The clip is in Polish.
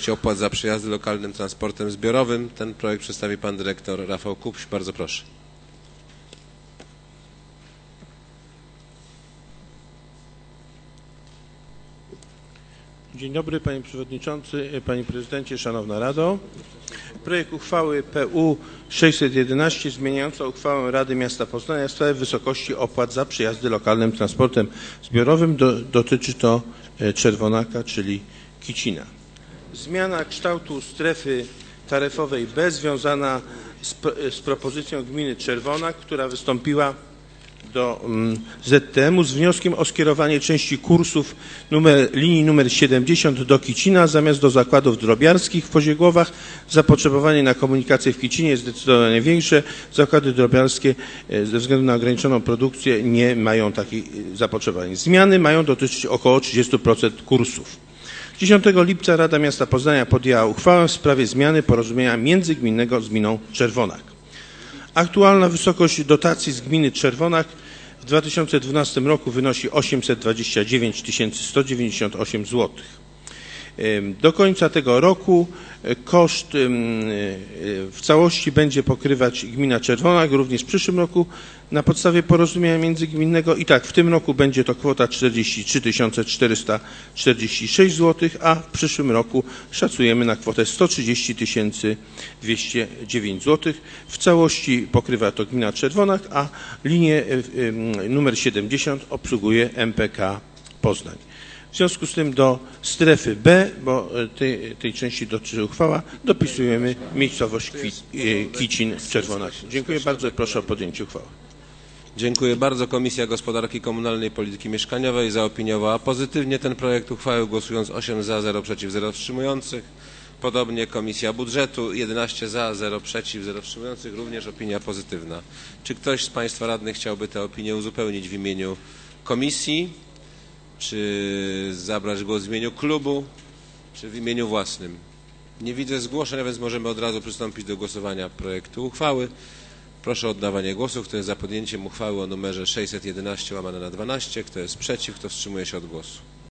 wysokości opłat za przejazdy lokalnym transportem zbiorowym. Ten projekt przedstawi pan dyrektor Rafał Kupś. Bardzo proszę. Dzień dobry Panie Przewodniczący, Panie Prezydencie, Szanowna Rado. Projekt uchwały PU 611 zmieniająca uchwałę Rady Miasta Poznania w sprawie wysokości opłat za przejazdy lokalnym transportem zbiorowym. Dotyczy to Czerwonaka, czyli Kicina. Zmiana kształtu strefy taryfowej B związana z propozycją gminy Czerwonak, która wystąpiła do ZTM-u z wnioskiem o skierowanie części kursów linii numer 70 do Kicina zamiast do zakładów drobiarskich w Poziegłowach. Zapotrzebowanie na komunikację w Kicinie jest zdecydowanie większe. Zakłady drobiarskie ze względu na ograniczoną produkcję nie mają takich zapotrzebowań. Zmiany mają dotyczyć około 30% kursów. 10 lipca Rada Miasta Poznania podjęła uchwałę w sprawie zmiany porozumienia międzygminnego z gminą Czerwonak. Aktualna wysokość dotacji z gminy Czerwonak w 2012 roku wynosi 829 198 zł. Do końca tego roku koszt w całości będzie pokrywać gmina Czerwonak, również w przyszłym roku na podstawie porozumienia międzygminnego. I tak, w tym roku będzie to kwota 43 446 zł, a w przyszłym roku szacujemy na kwotę 130 209 zł. W całości pokrywa to gmina Czerwonak, a linię numer 70 obsługuje MPK Poznań. W związku z tym do strefy B, bo tej części dotyczy uchwała, dopisujemy miejscowość Kicin w Czerwonaku. Dziękuję bardzo i proszę o podjęcie uchwały. Dziękuję bardzo. Komisja Gospodarki Komunalnej i Polityki Mieszkaniowej zaopiniowała pozytywnie ten projekt uchwały, głosując 8 za, 0 przeciw, 0 wstrzymujących. Podobnie Komisja Budżetu 11 za, 0 przeciw, 0 wstrzymujących, również opinia pozytywna. Czy ktoś z Państwa radnych chciałby tę opinię uzupełnić w imieniu komisji? Czy zabrać głos w imieniu klubu, czy w imieniu własnym? Nie widzę zgłoszeń, więc możemy od razu przystąpić do głosowania projektu uchwały. Proszę o oddawanie głosu. Kto jest za podjęciem uchwały o numerze 611/12? Kto jest przeciw? Kto wstrzymuje się od głosu?